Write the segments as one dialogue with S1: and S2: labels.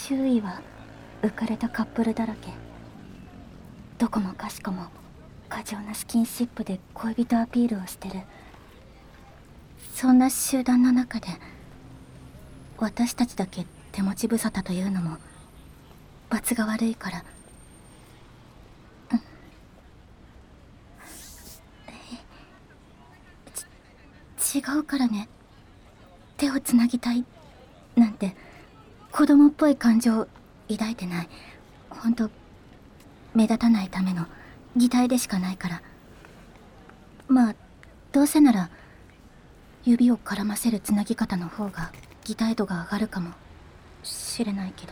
S1: 周囲は浮かれたカップルだらけ。どこもかしこも過剰なスキンシップで恋人アピールをしてる。そんな集団の中で私たちだけ手持ち無沙汰というのも罰が悪いから。違うからね。手をつなぎたいなんて子供っぽい感情抱いてない。ほんと目立たないための擬態でしかないから。まあどうせなら指を絡ませるつなぎ方の方が擬態度が上がるかもしれないけど。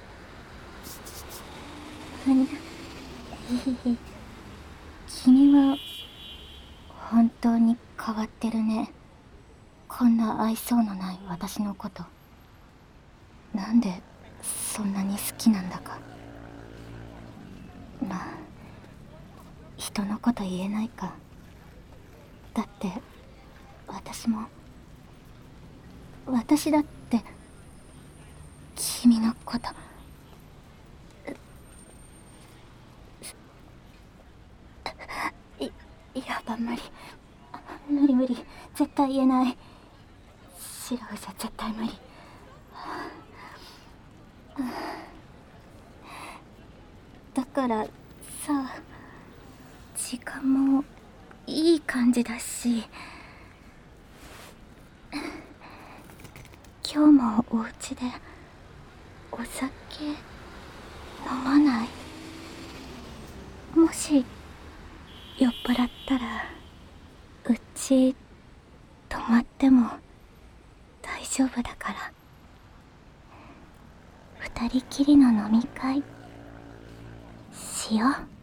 S1: 君は本当に変わってるね。こんな愛想のない私のことなんでそんなに好きなんだか。まあ人のこと言えないか。だって私だって君のことやば無理無理絶対言えない。白羽じゃ絶対無理。だからさ、時間もいい感じだし、今日もお家でお酒飲まない？もし酔っ払ったらうち泊まっても大丈夫だから。二人きりの飲み会しよう。